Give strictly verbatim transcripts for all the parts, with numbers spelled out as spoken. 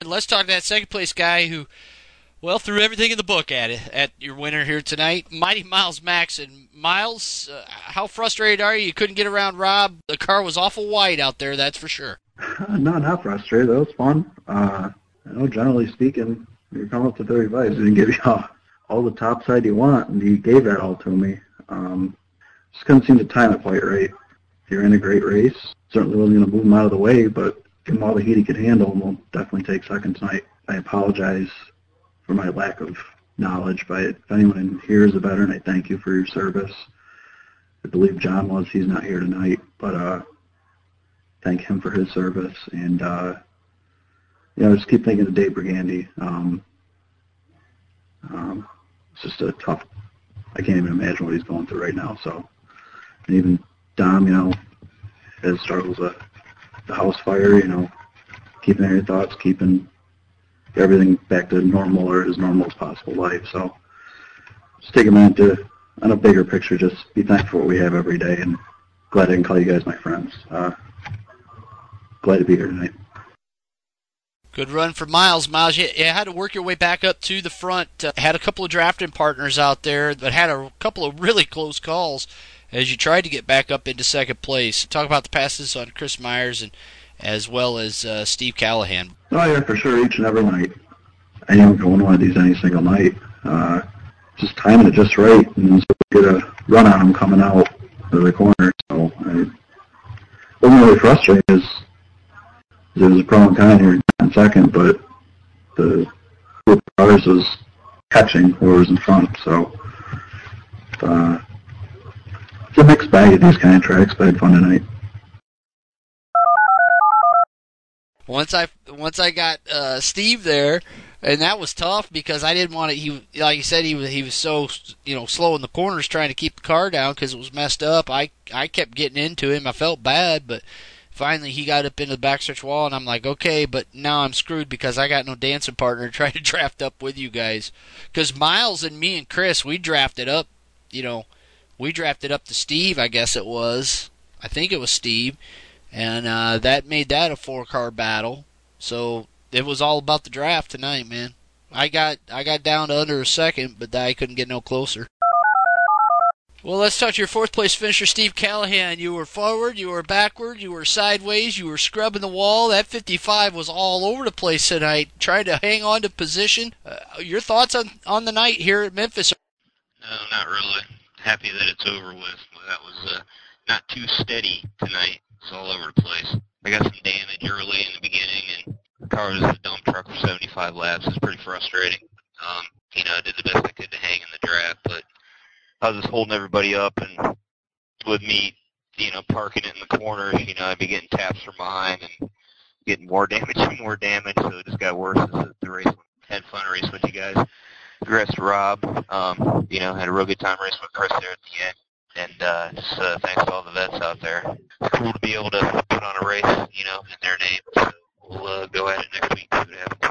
Let's talk to that second place guy who, well, threw everything in the book at it, at your winner here tonight, Mighty Miles Maxon. Miles, uh, how frustrated are you? You couldn't get around Rob. The car was awful wide out there, that's for sure. No, not frustrated. That was fun. Uh, you know, generally speaking, you're coming up to thirty-five, so he give you all, all the top side you want, and he gave that all to me. Um, just couldn't seem to time it quite right. If you're in a great race, certainly wasn't going to move him out of the way, but give him all the heat he could handle, and we'll definitely take second tonight. I apologize for my lack of knowledge, but if anyone in here is a veteran, I thank you for your service. I believe John was. He's not here tonight, but uh, thank him for his service. And, uh, you know, just keep thinking of Dave Brigandy. Um, um, it's just a tough, I can't even imagine what he's going through right now. So, and even Dom, you know, has struggles with the house fire, you know, keeping your thoughts, keeping everything back to normal or as normal as possible life. So just take a minute to, on a bigger picture, just be thankful for what we have every day, and glad I can call you guys my friends. Uh, glad to be here tonight. Good run for Miles. Miles, you, you had to work your way back up to the front. Uh, had a couple of drafting partners out there, but had a couple of really close calls as you tried to get back up into second place. Talk about the passes on Chris Myers and as well as uh, Steve Callahan. Oh, yeah, for sure, each and every night. I don't go on one of these any single night. Uh, just timing it just right, and so get a run on them coming out of the corner. So I wasn't really frustrated as there was a pro and con here in second, but the group of others was catching whoever was in front. So uh, it's a mixed bag of these kind of tracks, but I had fun tonight. Once I once I got uh, Steve there, and that was tough because I didn't want to. He like you said, he was he was so you know slow in the corners trying to keep the car down because it was messed up. I I kept getting into him. I felt bad, but finally he got up into the backstretch wall, and I'm like, okay, but now I'm screwed because I got no dancing partner to try to draft up with you guys. Because Miles and me and Chris, we drafted up, you know, we drafted up to Steve. I guess it was. I think it was Steve. And uh, that made that a four-car battle. So it was all about the draft tonight, man. I got I got down to under a second, but I couldn't get no closer. Well, let's talk to your fourth-place finisher, Steve Callahan. You were forward, you were backward, you were sideways, you were scrubbing the wall. That fifty-five was all over the place tonight, trying to hang on to position. Uh, your thoughts on, on the night here at Memphis? No, not really. Happy that it's over with. That was uh, not too steady tonight. It's all over the place. I got some damage early in the beginning, and the car was a dump truck for seventy-five laps. It's pretty frustrating. Um, you know, I did the best I could to hang in the draft, but I was just holding everybody up, and with me, you know, parking it in the corners, you know, I'd be getting taps from behind and getting more damage and more damage, so it just got worse as the race went. Had fun racing with you guys. Congrats to Rob. Um, you know, had a real good time racing with Chris there at the end. And uh, just uh, thanks to all the vets out there. It's cool to be able to put on a race, you know, in their name. So we'll uh, go at it next week. See what happens.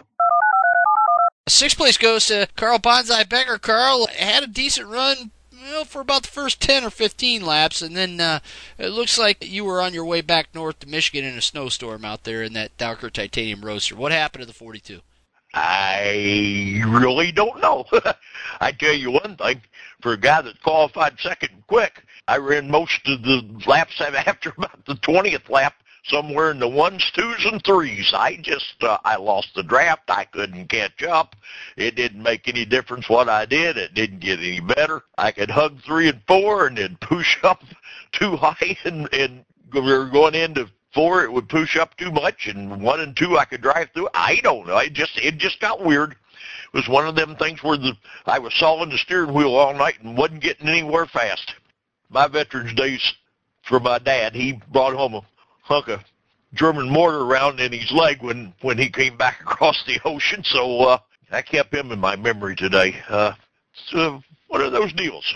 Sixth place goes to Carl Bonsai Becker. Carl had a decent run, you know, for about the first ten or fifteen laps, and then uh, it looks like you were on your way back north to Michigan in a snowstorm out there in that Dowker Titanium Roadster. What happened to the forty-two? I really don't know. I tell you one thing, for a guy that qualified second quick, I ran most of the laps after about the twentieth lap, somewhere in the ones, twos, and threes. I just, uh, I lost the draft. I couldn't catch up. It didn't make any difference what I did. It didn't get any better. I could hug three and four and then push up too high, and, and we were going into four, it would push up too much, and one and two I could drive through. I don't know. It just it just got weird. It was one of them things where the I was sawing the steering wheel all night and wasn't getting anywhere fast. My veterans days for my dad, he brought home a hunk of German mortar around in his leg when, when he came back across the ocean, so uh, I kept him in my memory today. Uh, so what are those deals?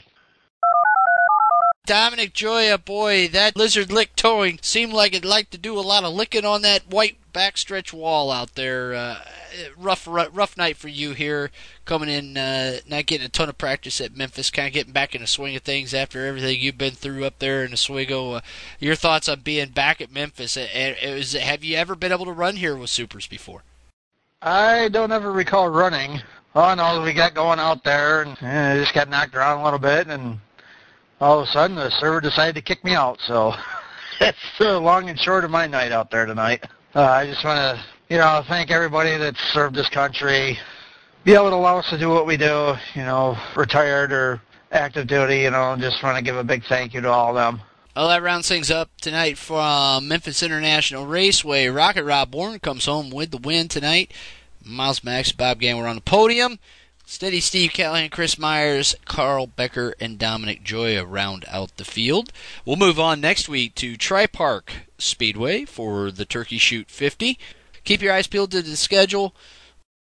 Dominic Gioia, boy, that lizard lick towing seemed like it'd like to do a lot of licking on that white backstretch wall out there. Uh, rough, rough rough night for you here, coming in, uh, not getting a ton of practice at Memphis, kind of getting back in the swing of things after everything you've been through up there in Oswego. Uh, your thoughts on being back at Memphis? Uh, is, have you ever been able to run here with Supers before? I don't ever recall running. All I know is we got going out there, and eh, I just got knocked around a little bit, and all of a sudden the server decided to kick me out. So that's the long and short of my night out there tonight. Uh, I just want to, you know, thank everybody that's served this country, be able to allow us to do what we do, you know, retired or active duty, you know, just want to give a big thank you to all of them. Well, that rounds things up tonight from Memphis International Raceway. Rocket Rob Bourne comes home with the win tonight. Miles Max, Bob Gangler on the podium. Steady Steve Callahan, Chris Myers, Carl Becker, and Dominic Joya round out the field. We'll move on next week to Tri-Park Speedway for the Turkey Shoot fifty. Keep your eyes peeled to the schedule.